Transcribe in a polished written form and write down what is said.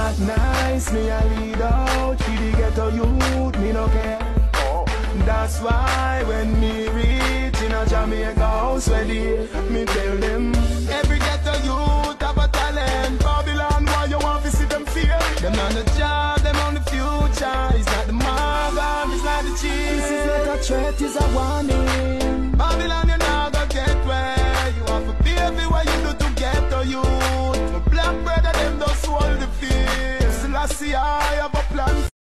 not nice, me a lead out. For the ghetto youth, me no care. That's why when me reach in a Jamaica house ready, me tell them every ghetto youth have a talent. Babylon, why you want to see them fear? Them on the job, them on the future. It's not the Morgan, it's not the cheese. This is not a threat, it's a warning. Babylon